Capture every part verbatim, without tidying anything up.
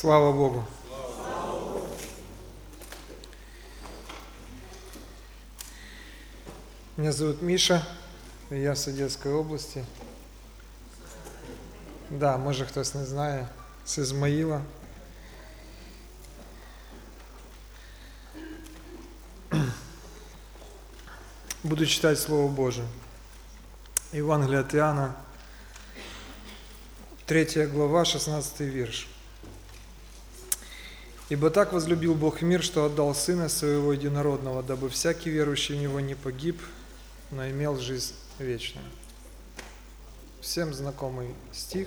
Слава Богу. Меня зовут Миша, я з Одеської області. Да, може хтось не знає, з Ізмаїла. Буду читать Слово Божие. Евангелие от Иоанна, третья глава, шестнадцатый вірш. «Ибо так возлюбил Бог мир, что отдал Сына Своего Единородного, дабы всякий верующий в Него не погиб, но имел жизнь вечную». Всем знакомый стих.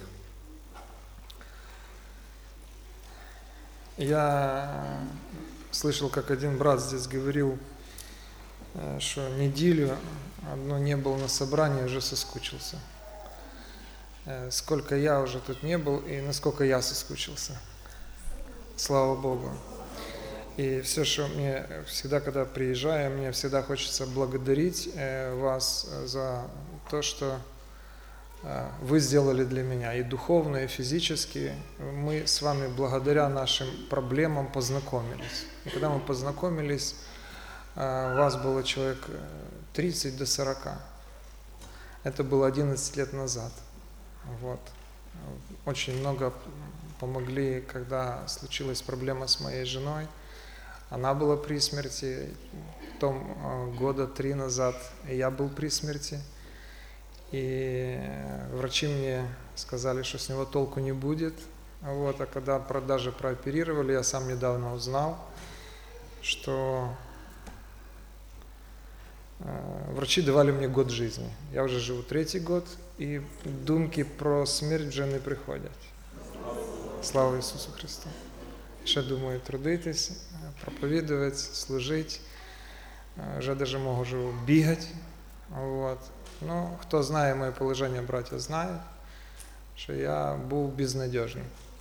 Я слышал, как один брат здесь говорил, что неделю одно не был на собрании, уже соскучился. Сколько я уже тут не был и насколько я соскучился. Слава Богу. И все, что мне всегда, когда приезжаю, мне всегда хочется благодарить вас за то, что вы сделали для меня и духовно, и физически. Мы с вами благодаря нашим проблемам познакомились. И когда мы познакомились, у вас было человек тридцать до сорока. Это было одиннадцать лет назад. Вот. Очень много помогли, когда случилась проблема с моей женой. Она была при смерти. Потом года три назад я был при смерти. И врачи мне сказали, что с него толку не будет. Вот. А когда даже прооперировали, я сам недавно узнал, что врачи давали мне год жизни. Я вже живу третій год, і думки про смерть вже не приходять. Слава Ісусу Христу. Ще думаю трудитись, проповідувати, служити. Вже даже можу бігати. Вот. Ну, хто знає моє положення, браття, знають, що я був безнадіжним.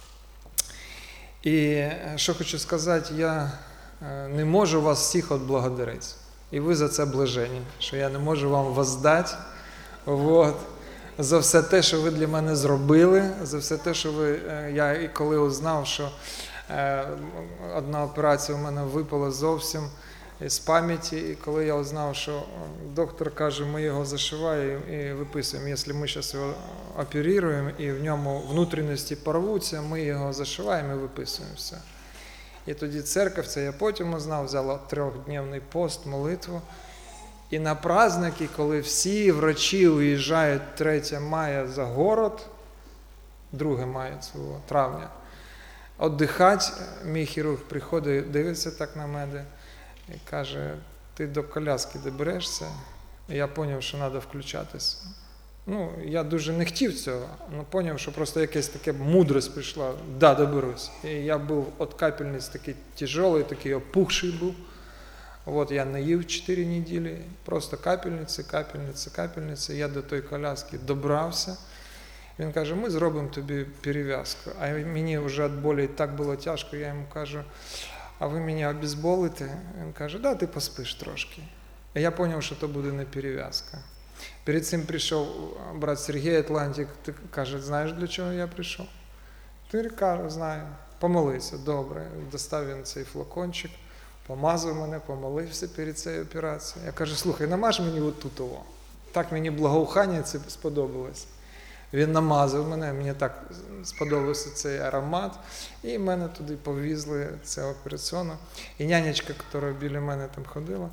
І що хочу сказати, я не можу вас всіх отблагодарити. І ви за це блажені, що я не можу вам воздати, вот, за все те, що ви для мене зробили, за все те, що ви, я і коли узнав, що е, одна операція у мене випала зовсім з пам'яті, і коли я узнав, що доктор каже, ми його зашиваємо і виписуємо, якщо ми зараз його оперуємо і в ньому внутрішності порвуться, ми його зашиваємо і виписуємо все. І тоді церковь, це я потім узнав, взяла трьохдневний пост, молитву. І на праздники, коли всі врачі уїжджають третього мая за город, другого мая цього травня, віддихати, мій хірург приходить, дивиться так на мене і каже, ти до коляски доберешся? І я зрозумів, що треба включатись. Ну, я дуже не хотів цього, але зрозумів, що просто якась така мудрость прийшла, да, доберусь. І я був від капельниць такий тяжелий, такий опухший був. От я не їв чотири неділі, просто капельниці, капельниці, капельниці. Я до тої коляски добрався. Він каже, ми зробимо тобі перев'язку. А мені вже від болі так було тяжко, я йому кажу, а ви мене обезболите? Він каже, да, ти поспиш трошки. І я зрозумів, що це буде не перев'язка. Перед цим прийшов брат Сергій Атлантик, каже, знаєш, для чого я прийшов? Ти каже, знаю, помолися, добре. Достав він цей флакончик, помазав мене, помолився перед цією операцією. Я кажу, слухай, намаж мені отут того. Так мені благоухання це сподобалось. Він намазав мене, мені так сподобався цей аромат, і мене туди повезли, це операційно. І нянечка, яка біля мене там ходила,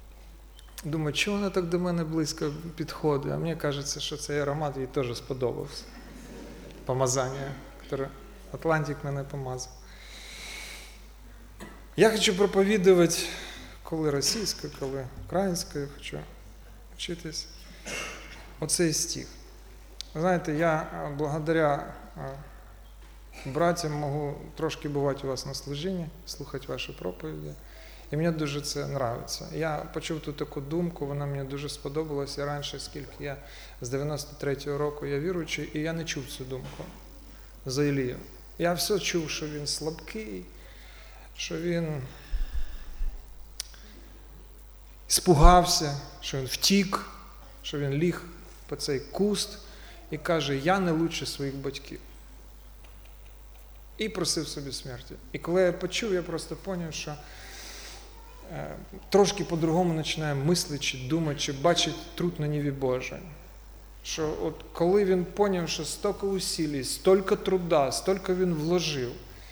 думаю, чого вона так до мене близько підходить? А мені кажеться, що цей аромат їй теж сподобався. Помазання, яке Атлантик мене помазав. Я хочу проповідувати, коли російською, коли українською, хочу вчитись. Оцей стих. Знаєте, я благодаря братям можу трошки бувати у вас на служінні, слухати ваші проповіді. І мені дуже це подобається. Я почув ту таку думку, вона мені дуже сподобалася. І раніше, скільки я з дев'яносто третього року я віруючий, і я не чув цю думку за Ілію. Я все чув, що він слабкий, що він спугався, що він втік, що він ліг по цей куст і каже, я не лучше своїх батьків. і просив собі смерті. І коли я почув, я просто зрозумів, що е, трошки по-другому починає мислити, чи думати, чи бачити труд на Ниві Божій. Що от коли він зрозумів, що стільки усилий, стільки труда, стільки він вложив,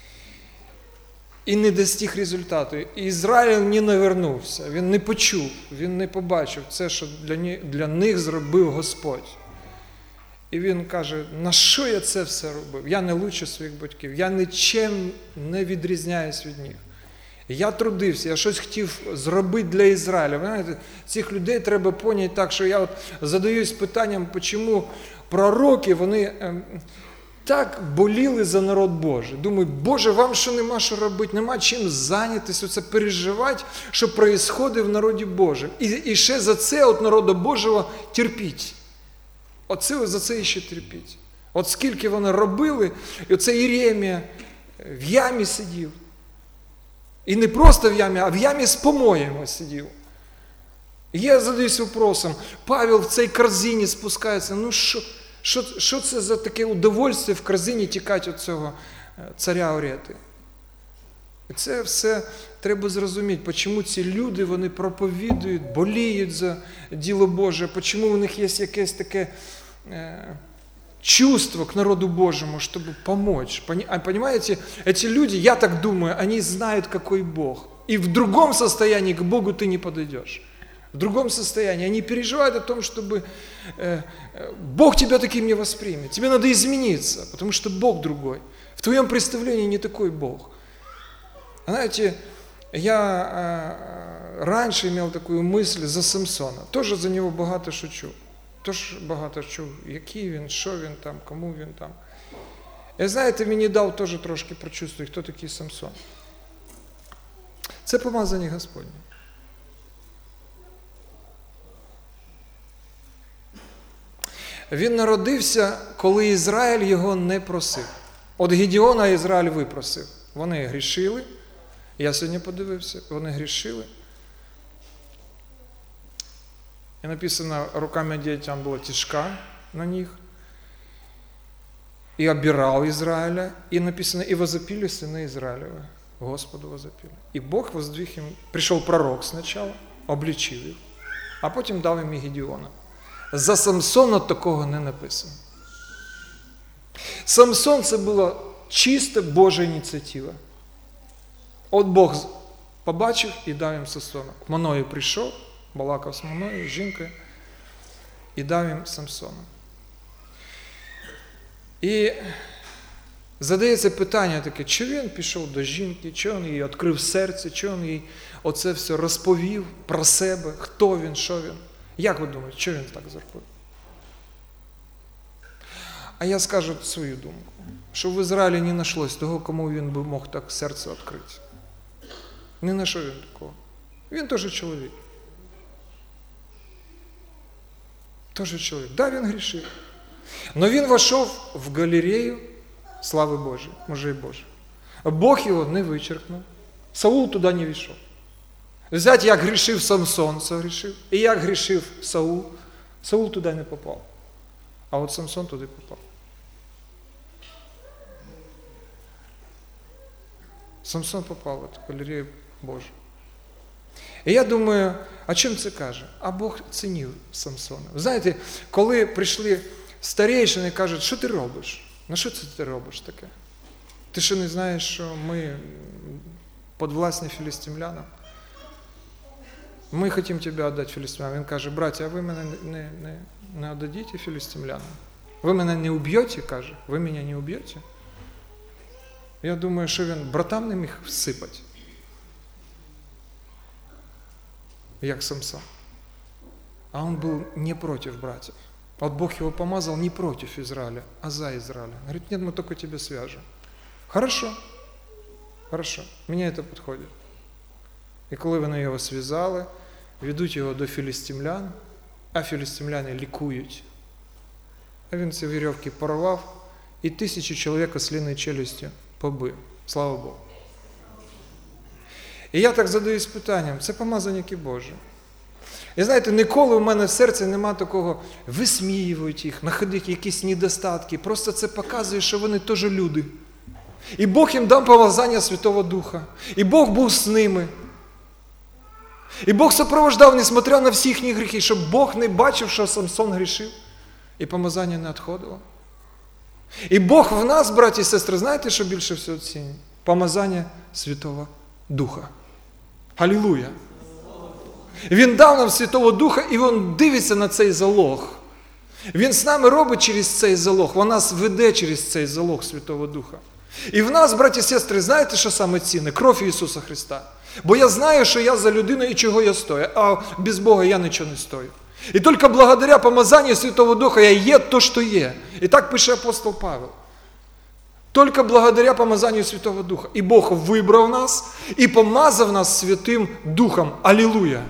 і не достиг результату. І Ізраїль не навернувся, він не почув, він не побачив це, що для них, для них зробив Господь. І він каже, на що я це все робив? Я не лучше своїх батьків, я нічим не відрізняюсь від них. Я трудився, я щось хотів зробити для Ізраїля. Ви знаєте, цих людей треба поняти так, що я от задаюсь питанням, чому пророки, вони так боліли за народ Божий. Думаю, Боже, вам що нема що робити, нема чим зайнятися, оце переживати, що відбувається в народі Божому. І, і ще за це от народу Божого терпіть. Оце за це ще терпіть. От скільки вони робили, і оце Єремія в ямі сидів. І не просто в ямі, а в ямі з помоями сидів. І я задаюсь вопросом, Павел в цій корзині спускається, ну що, що, що це за таке удовольствие в корзині тікати від цього царя Орети? І це все треба зрозуміти, чому ці люди, вони проповідують, боліють за діло Боже, чому у них є якесь таке е, чувство к народу Божьему, чтобы помочь. Понимаете, эти люди, я так думаю, они знают, какой Бог. И в другом состоянии к Богу ты не подойдешь. В другом состоянии. Они переживают о том, чтобы э, Бог тебя таким не воспримет. Тебе надо измениться, потому что Бог другой. В твоем представлении не такой Бог. Знаете, я э, раньше имел такую мысль за Самсона. Тоже за него богато шучу. Тож багато чув, який він, що він там, кому він там. І знаєте, мені дав теж трошки прочувствувати, хто такий Самсон. Це помазання Господнє. Він народився, коли Ізраїль його не просив. От Гедеона Ізраїль випросив. Вони грішили, я сьогодні подивився, вони грішили. И написано, руками детям была тяжка на них. И обирал Израиля. И написано, и возопили сыны Израилевы. Господу возопили. И Бог воздвиг им, пришел пророк сначала, обличив їх, а потім дав їм і Гедеона. За Самсона такого не написано. Самсон – це була чиста Божа ініціатива. От Бог побачив і дав їм Самсона. К Маною прийшов, балакав з Маною, з жінкою, і дав їм Самсона. І задається питання таке, чи він пішов до жінки, чи він їй відкрив серце, чи він їй оце все розповів про себе, хто він, що він. Як ви думаєте, що він так зробив? А я скажу свою думку, що в Ізраїлі не знайшлось того, кому він би мог так серце відкрити. Не знайшов він такого. Він теж чоловік. Тоже чоловік. Да, він грішив. Но він вошов в галерею слави Божої, мужей Божих. Бог його не вичеркнув. Саул туди не війшов. Взять, як грішив Самсон, согрішив, і як грішив Саул, Саул туди не попав. А от Самсон туди попав. Самсон попав в эту галерею Божу. І я думаю, а чим це каже? А Бог цінив Самсона. Ви знаєте, коли прийшли старейшини і кажуть, що ти робиш? Ну що це ти робиш таке? Ти що не знаєш, що ми підвласні філістимлянам? Ми хочемо тебе віддати філістимлянам. Він каже, браття, а ви мене не, не, не віддадите філістимлянам? Ви мене не уб'єте, каже, ви мене не уб'єте? Я думаю, що він братам не міг всипати. Як Самсон. А он был не против братьев. Вот Бог его помазал не против Израиля, а за Израиля. Говорит, нет, мы только тебя свяжем. Хорошо, хорошо, мені це підходить. І коли вони його зв'язали, ведуть його до філістимлян, а філістимляни лікують. А він ці вірьовки порвав і тисячу чоловік осліною челюстю побив. Слава Богу. І я так задаюсь питанням, це помазанники Божі. І знаєте, ніколи в мене в серці нема такого, висміюють їх, знаходять якісь недостатки. Просто це показує, що вони теж люди. І Бог їм дав помазання Святого Духа. І Бог був з ними. І Бог супровождав, несмотря на всі їхні гріхи, щоб Бог не бачив, що Самсон грішив. І помазання не відходило. І Бог в нас, браті і сестри, знаєте, що більше всього цінить? Помазання Святого Духа. Алілуя! Він дав нам Святого Духа, і Він дивиться на цей залог. Він з нами робить через цей залог, Він нас веде через цей залог Святого Духа. І в нас, браті і сестри, знаєте, що саме цінне? Кров Ісуса Христа. Бо я знаю, що я за людину і чого я стою, а без Бога я нічого не стою. І тільки благодаря помазанню Святого Духа я є то, що є. І так пише апостол Павел. Тільки благодаря помазанню Святого Духа. І Бог вибрав нас і помазав нас Святим Духом. Алілуя!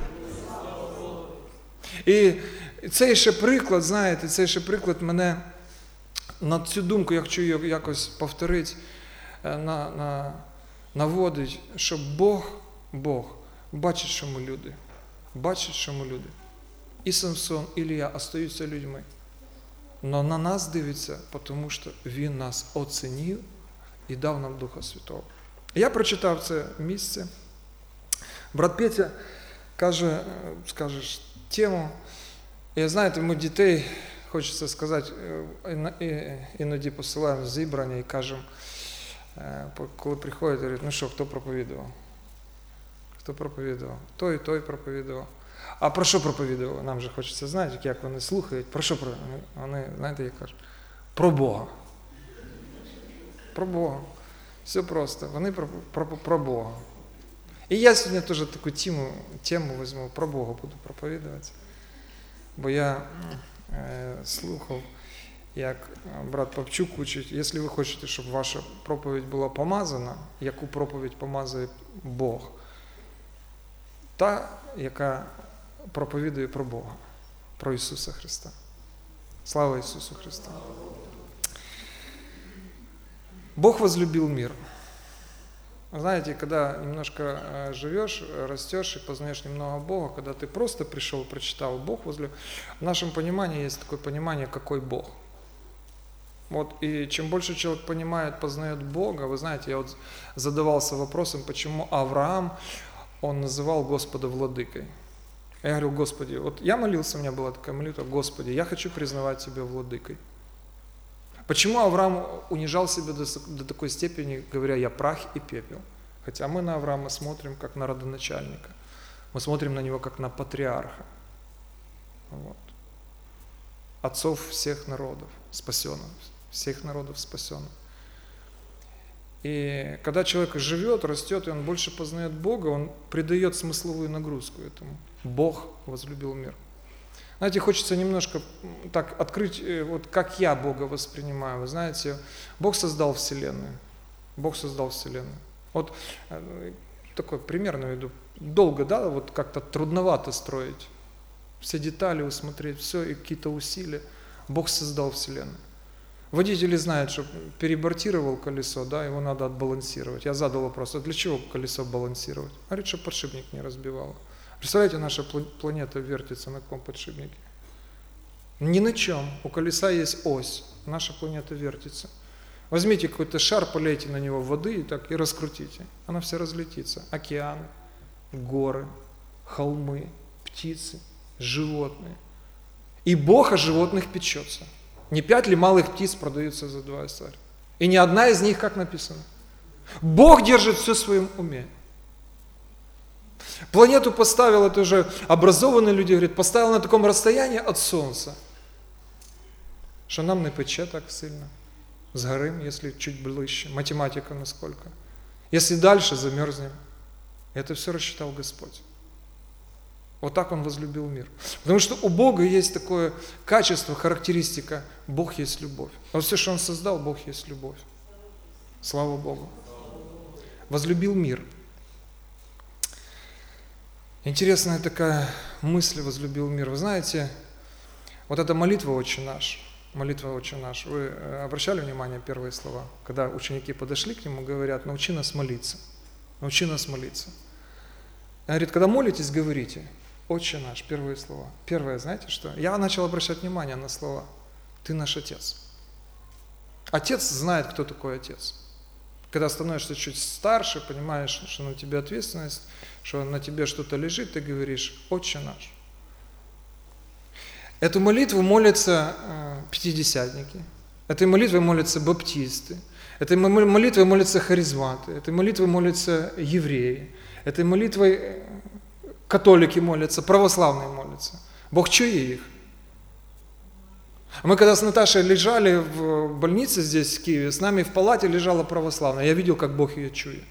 І цей ще приклад, знаєте, цей ще приклад мене на цю думку, я хочу її якось повторити, на, на, наводить, що Бог, Бог бачить, що ми люди. Бачить, що ми люди. І Самсон, і Ілія остаються людьми. Но на нас дивиться, тому що Він нас оцінив і дав нам Духа Святого. Я прочитав це місце. Брат Петя каже, скажеш тему. І знаєте, ми дітей, хочеться сказати, іноді посилаємо в зібрання і кажемо, коли приходять, говорять, ну що, хто проповідував? Хто проповідував? Той і той проповідував. А про що проповідували? Нам же хочеться знати, як вони слухають. Про що проповідували? Вони, знаєте, як кажуть? Про Бога. Про Бога. Все просто. Вони про, про, про Бога. І я сьогодні теж таку тему, тему візьму, про Бога буду проповідувати. Бо я е, слухав, як брат Павчук учить, якщо ви хочете, щоб ваша проповідь була помазана, яку проповідь помазує Бог, та, яка проповідує про Бога, про Ісуса Христа. Слава Ісусу Христу! Бог возлюбил мир. Знаете, когда немножко живешь, растешь и познаешь немного Бога, когда ты просто пришел, прочитал Бог возлюбил, в нашем понимании есть такое понимание, какой Бог. Вот, и чем больше человек понимает, познает Бога, вы знаете, я вот задавался вопросом, почему Авраам, он называл Господа владыкой. Я говорил, Господи, вот я молился, у меня была такая молитва, Господи, я хочу признавать Тебя владыкой. Почему Авраам унижал себя до, до такой степени, говоря, я прах и пепел? Хотя мы на Авраама смотрим как на родоначальника. Мы смотрим на него как на патриарха. Вот. Отцов всех народов, спасенных, всех народов спасенных. И когда человек живет, растет, и он больше познает Бога, он придает смысловую нагрузку этому. Бог возлюбил мир. Знаете, хочется немножко так открыть, вот как я Бога воспринимаю. Вы знаете, Бог создал Вселенную. Бог создал Вселенную. Вот такой пример наведу. Долго, да, вот как-то трудновато строить. Все детали усмотреть, все, и какие-то усилия. Бог создал Вселенную. Водители знают, что перебортировал колесо, да, его надо отбалансировать. Я задал вопрос, а для чего колесо балансировать? Говорит, чтобы подшипник не разбивало. Представляете, наша планета вертится на каком подшипнике? Ни на чем. У колеса есть ось. Наша планета вертится. Возьмите какой-то шар, полейте на него воды и так и раскрутите. Она вся разлетится. Океаны, горы, холмы, птицы, животные. И Бог о животных печется. Не пять ли малых птиц продаются за два эсаря? И ни одна из них, как написано. Бог держит все в своем уме. Планету поставил, это уже образованные люди говорят, поставил на таком расстоянии от Солнца, что нам не пече так сильно. Сгорим, если чуть ближе. Математика насколько. Если дальше, замерзнем. Это все рассчитал Господь. Вот так Он возлюбил мир. Потому что у Бога есть такое качество, характеристика. Бог есть любовь. Вот все, что Он создал, Бог есть любовь. Слава Богу. Возлюбил мир. Интересная такая мысль, возлюбил мир. Вы знаете, вот эта молитва «Отче наш», молитва «Отче наш», вы обращали внимание на первые слова? Когда ученики подошли к Нему, говорят, научи нас молиться, научи нас молиться. Он говорит, когда молитесь, говорите, «Отче наш», первые слова. Первое, знаете что? Я начал обращать внимание на слова. Ты наш Отец. Отец знает, кто такой Отец. Когда становишься чуть старше, понимаешь, что на тебе ответственность, что на тебе что-то лежит, ты говоришь: «Отче наш». Эту молитву молятся пятидесятники, этой молитвой молятся баптисты, этой молитвой молятся харизматы, этой молитвой молятся евреи, этой молитвой католики молятся, православные молятся. Бог чует их. Мы когда с Наташей лежали в больнице здесь, в Киеве, с нами в палате лежала православная. Я видел, как Бог ее чует.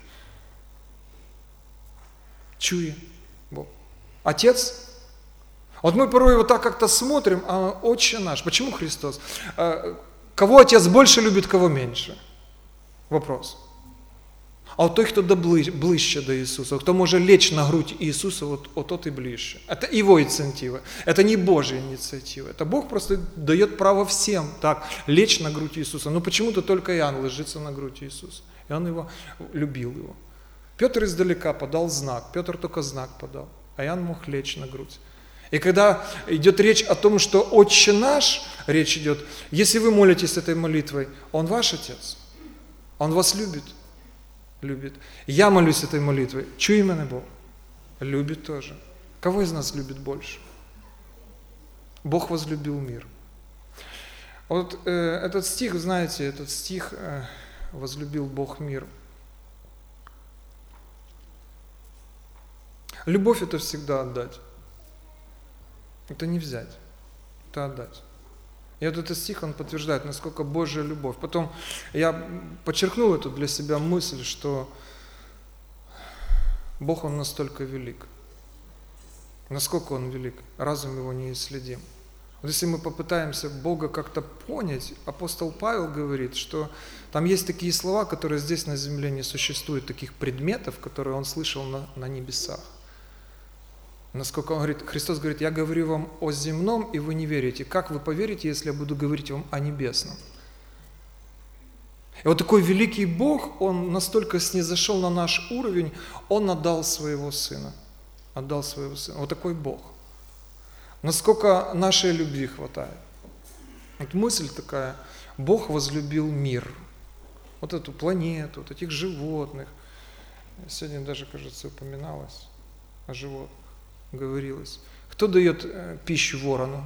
Чует Бог. Отец. Вот мы порой вот так как-то смотрим, а Отче наш. Почему Христос? Кого Отец больше любит, кого меньше? Вопрос. А от той, хто ближче до Ісуса, хто може лечь на грудь Ісуса, от, от тот и ближче. Это Его инициатива, это не Божья инициатива. Это Бог просто дает право всем так лечь на грудь Иисуса. Но почему-то только Иоанн ложится на грудь Иисуса. И он его любил его. Петр издалека подал знак, Петр только знак подал, а Иоанн мог лечь на грудь. И когда идет речь о том, что Отче наш, речь идет, если вы молитесь этой молитвой, Он ваш Отец, Он вас любит. Любит. Я молюсь этой молитвой. Чуй меня Бог. Любит тоже. Кого из нас любит больше? Бог возлюбил мир. Вот э, этот стих, знаете, этот стих э, «Возлюбил Бог мир». Любовь – это всегда отдать. Это не взять, это отдать. И вот этот стих, он подтверждает, насколько Божья любовь. Потом я подчеркнул эту для себя мысль, что Бог, Он настолько велик. Насколько Он велик, разум Его неисследим. Вот если мы попытаемся Бога как-то понять, апостол Павел говорит, что там есть такие слова, которые здесь на земле не существует, таких предметов, которые он слышал на, на небесах. Насколько он говорит, Христос говорит: я говорю вам о земном, и вы не верите. Как вы поверите, если я буду говорить вам о небесном? И вот такой великий Бог, Он настолько снизошел на наш уровень, Он отдал своего Сына. Отдал своего Сына. Вот такой Бог. Насколько нашей любви хватает. Вот мысль такая: Бог возлюбил мир. Вот эту планету, вот этих животных. Сегодня даже, кажется, упоминалось о животных. Говорилось. Кто дает э, пищу ворону?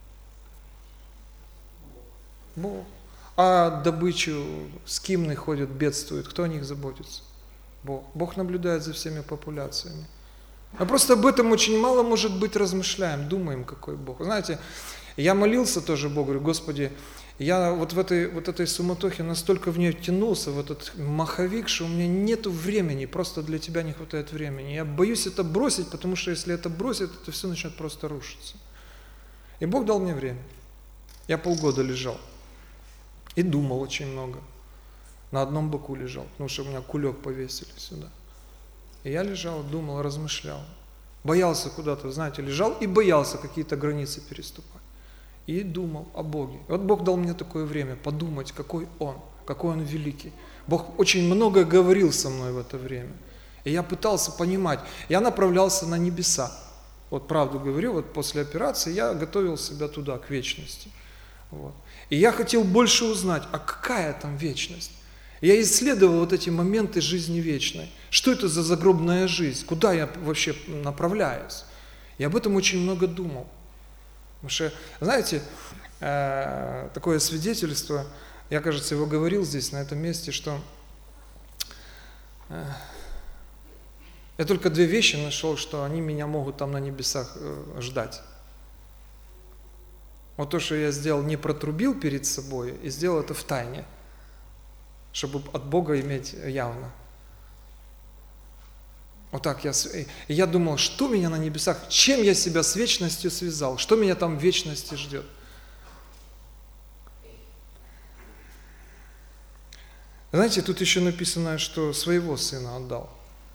Бог. А добычу скимны ходят, бедствуют. Кто о них заботится? Бог. Бог наблюдает за всеми популяциями. А просто об этом очень мало, может быть, размышляем, думаем, какой Бог. Знаете, я молился тоже Богу, говорю: Господи, я вот в этой, вот этой суматохе настолько в нее тянулся, в этот маховик, что у меня нету времени, просто для Тебя не хватает времени. Я боюсь это бросить, потому что если это бросить, это все начнет просто рушиться. И Бог дал мне время. Я полгода лежал и думал очень много. На одном боку лежал, потому что у меня кулек повесили сюда. И я лежал, думал, размышлял. Боялся куда-то, знаете, лежал и боялся какие-то границы переступать. И думал о Боге. И вот Бог дал мне такое время подумать, какой Он, какой Он великий. Бог очень много говорил со мной в это время. И я пытался понимать. Я направлялся на небеса. Вот правду говорю, вот после операции я готовил себя туда, к вечности. Вот. И я хотел больше узнать, а какая там вечность? Я исследовал вот эти моменты жизни вечной. Что это за загробная жизнь? Куда я вообще направляюсь? И об этом очень много думал. Потому что, знаете, такое свидетельство, я, кажется, его говорил здесь, на этом месте, что я только две вещи нашел, что они меня могут там на небесах ждать. Вот то, что я сделал, не протрубил перед собой, и сделал это в тайне, чтобы от Бога иметь явно. Вот так я, и я думал, что меня на небесах, чем я себя с вечностью связал, что меня там в вечности ждет. Знаете, тут еще написано, что своего сына отдал.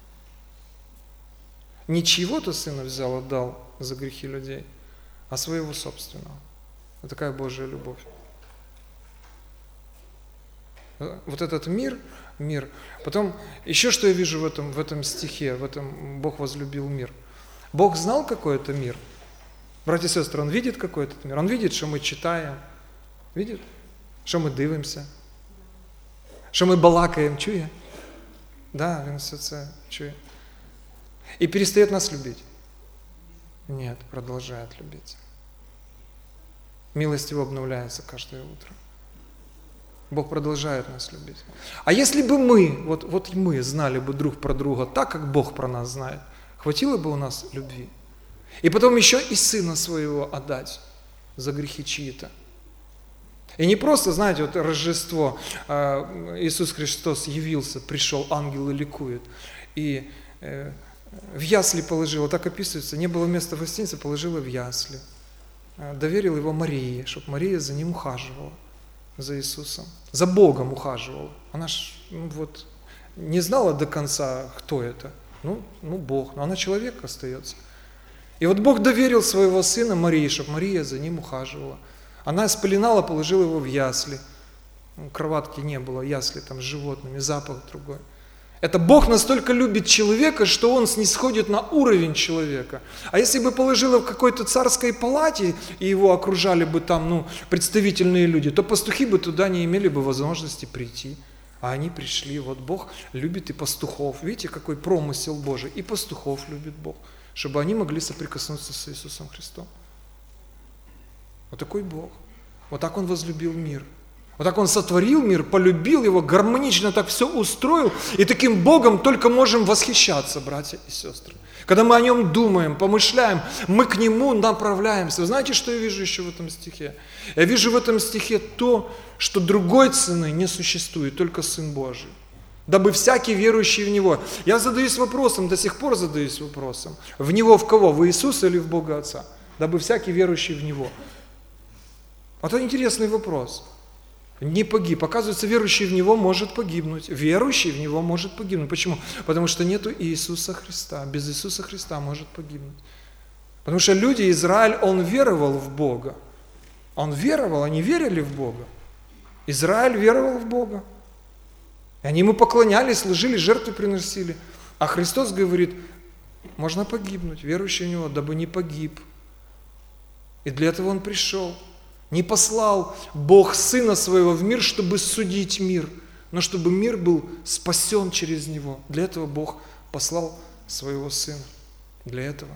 Не чьего-то сына взял, отдал за грехи людей, а своего собственного. Вот такая Божья любовь. Вот этот мир, мир. Потом, еще что я вижу в этом, в этом стихе, в этом Бог возлюбил мир. Бог знал, какой это мир. Братья и сестры, Он видит, какой этот мир. Он видит, что мы читаем, видит, что мы дивимся, что мы балакаем, чує. Да, Він все це чує. И перестает нас любить. Нет, продолжает любить. Милость Его обновляется каждое утро. Бог продолжает нас любить. А если бы мы, вот, вот мы знали бы друг про друга так, как Бог про нас знает, хватило бы у нас любви? И потом еще и Сына Своего отдать за грехи чьи-то. И не просто, знаете, вот Рождество, Иисус Христос явился, пришел, ангелы ликуют, и в ясли положила, так описывается, не было места в гостинице, положила в ясли. Доверил его Марии, чтобы Мария за ним ухаживала, за Иисусом, за Богом ухаживала. Она ж ну, вот, не знала до конца, кто это. Ну, ну, Бог, но она человек остается. И вот Бог доверил своего сына Марии, чтобы Мария за ним ухаживала. Она спеленала, положила его в ясли. Кроватки не было, ясли там с животными, запах другой. Это Бог настолько любит человека, что Он снисходит на уровень человека. А если бы положила в какой-то царской палате, и его окружали бы там ну, представительные люди, то пастухи бы туда не имели бы возможности прийти. А они пришли. Вот Бог любит и пастухов. Видите, какой промысел Божий. И пастухов любит Бог, чтобы они могли соприкоснуться с Иисусом Христом. Вот такой Бог. Вот так Он возлюбил мир. Вот так Он сотворил мир, полюбил его, гармонично так все устроил. И таким Богом только можем восхищаться, братья и сестры. Когда мы о Нем думаем, помышляем, мы к Нему направляемся. Вы знаете, что я вижу еще в этом стихе? Я вижу в этом стихе то, что другой цены не существует, только Сын Божий. Дабы всякий верующий в Него. Я задаюсь вопросом, до сих пор задаюсь вопросом. В Него в кого? В Иисуса или в Бога Отца? Дабы всякий верующий в Него. Это интересный вопрос. Не погиб. Оказывается, верующий в Него может погибнуть. Верующий в Него может погибнуть. Почему? Потому что нету Иисуса Христа. Без Иисуса Христа может погибнуть. Потому что люди, Израиль, он веровал в Бога. Он веровал, они верили в Бога. Израиль веровал в Бога. И они Ему поклонялись, служили, жертвы приносили. А Христос говорит, можно погибнуть, верующий в Него, дабы не погиб. И для этого Он пришел. Не послал Бог Сына Своего в мир, чтобы судить мир, но чтобы мир был спасен через Него. Для этого Бог послал Своего Сына. Для этого.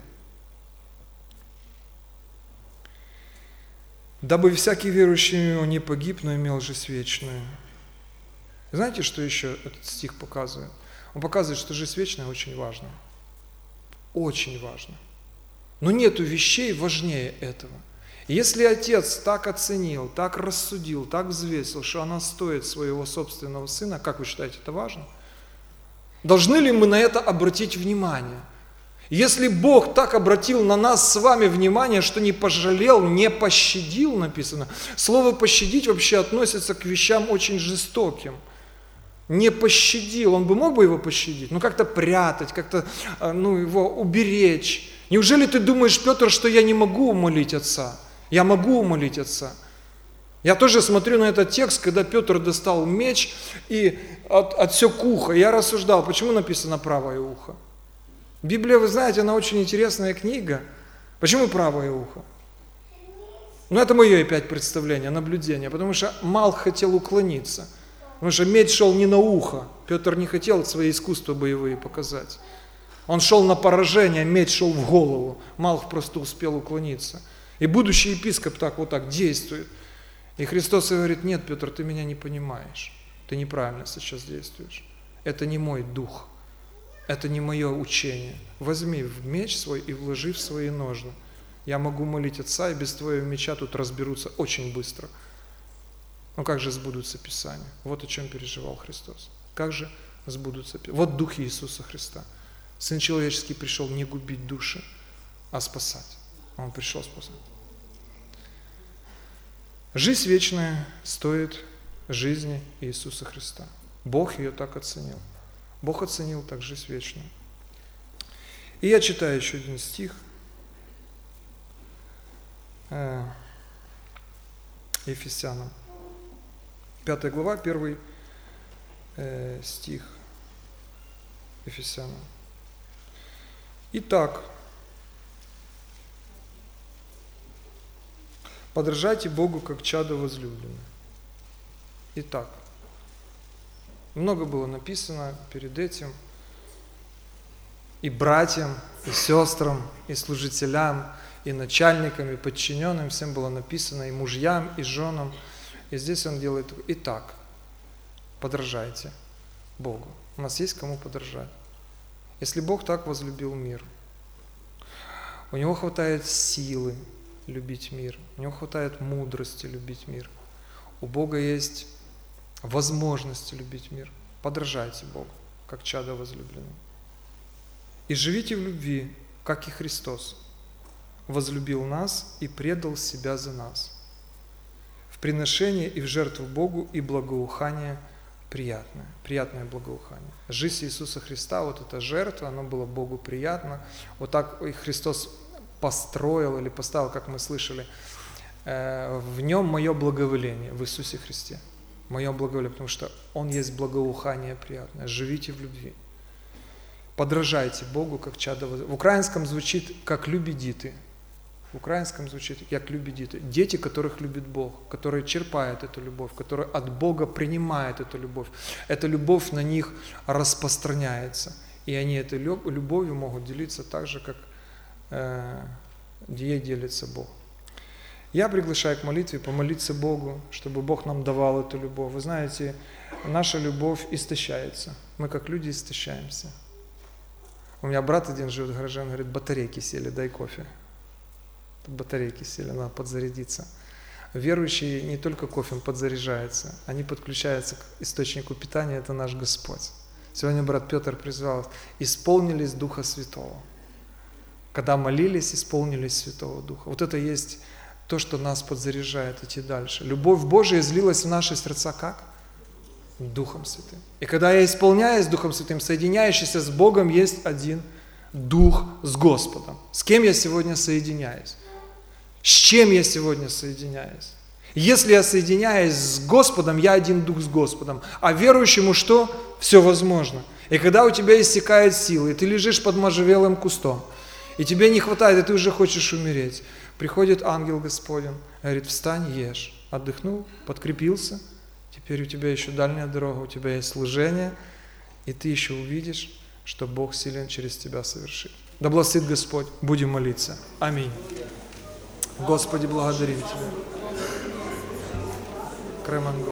Дабы всякий верующий в Него не погиб, но имел жизнь вечную. Знаете, что еще этот стих показывает? Он показывает, что жизнь вечная очень важна. Очень важна. Но нету вещей важнее этого. Если Отец так оценил, так рассудил, так взвесил, что она стоит своего собственного Сына, как вы считаете, это важно? Должны ли мы на это обратить внимание? Если Бог так обратил на нас с вами внимание, что не пожалел, не пощадил, написано, слово «пощадить» вообще относится к вещам очень жестоким. Не пощадил, он бы мог бы его пощадить, но как-то прятать, как-то ну, его уберечь. Неужели ты думаешь, Петр, что я не могу умолить Отца? Я могу умолить Отца. Я тоже смотрю на этот текст, когда Петр достал меч и от, отсек ухо. Я рассуждал, почему написано правое ухо? Библия, вы знаете, она очень интересная книга. Почему правое ухо? Ну, это мое опять представление, наблюдение, потому что Малх хотел уклониться. Потому что меч шел не на ухо. Петр не хотел свои искусства боевые показать. Он шел на поражение, меч шел в голову. Малх просто успел уклониться. И будущий епископ так вот так действует. И Христос говорит, нет, Петр, ты меня не понимаешь. Ты неправильно сейчас действуешь. Это не мой дух. Это не мое учение. Возьми меч свой и вложи в свои ножны. Я могу молить Отца, и без твоего меча тут разберутся очень быстро. Но как же сбудутся Писания? Вот о чем переживал Христос. Как же сбудутся Писания? Вот Дух Иисуса Христа. Сын человеческий пришел не губить души, а спасать. Он пришел спасать. Жизнь вечная стоит жизни Иисуса Христа. Бог ее так оценил. Бог оценил так жизнь вечную. И я читаю еще один стих. Ефесянам. Пятая глава, первый э, стих. Ефесянам. Итак, подражайте Богу, как чадо возлюбленное. Итак, Много было написано перед этим и братьям, и сестрам, и служителям, и начальникам, и подчиненным, всем было написано, и мужьям, и женам. И здесь он делает, итак, подражайте Богу. У нас есть кому подражать. Если Бог так возлюбил мир, у Него хватает силы любить мир, у Него хватает мудрости любить мир, у Бога есть возможность любить мир. Подражайте Богу, как чадо возлюбленным. И живите в любви, как и Христос возлюбил нас и предал себя за нас. В приношение и в жертву Богу и благоухание приятное. Приятное благоухание. Жизнь Иисуса Христа, вот эта жертва, она была Богу приятна. Вот так и Христос построил или поставил, как мы слышали, в Нем мое благоволение, в Иисусе Христе. Мое благоволение, потому что Он есть благоухание приятное. Живите в любви. Подражайте Богу, как чадо. В украинском звучит «как люби діти». В украинском звучит «как люби діти». Дети, которых любит Бог, которые черпают эту любовь, которые от Бога принимают эту любовь. Эта любовь на них распространяется. И они этой любовью могут делиться так же, как э, ей делится Бог. Я приглашаю к молитве, помолиться Богу, чтобы Бог нам давал эту любовь. Вы знаете, наша любовь истощается. Мы как люди истощаемся. У меня брат один живет в гараже, он говорит, батарейки сели, дай кофе. Батарейки сели, надо подзарядиться. Верующие не только кофе подзаряжаются, они подключаются к источнику питания, это наш Господь. Сегодня брат Петр призвал, исполнились Духа Святого. Когда молились, исполнились Святого Духа. Вот это есть то, что нас подзаряжает идти дальше. Любовь Божия излилась в наши сердца как? Духом Святым. И когда я исполняюсь Духом Святым, соединяющийся с Богом, есть один Дух с Господом. С кем я сегодня соединяюсь? С чем я сегодня соединяюсь? Если я соединяюсь с Господом, я один Дух с Господом. А верующему что? Все возможно. И когда у тебя иссякает силы, и ты лежишь под можжевелым кустом, и тебе не хватает, и ты уже хочешь умереть, приходит ангел Господень, говорит, встань, ешь. Отдохнул, подкрепился, теперь у тебя еще дальняя дорога, у тебя есть служение, и ты еще увидишь, что Бог силен через тебя совершить. Да благословит Господь. Будем молиться. Аминь. Господи, благодарим Тебя. Креман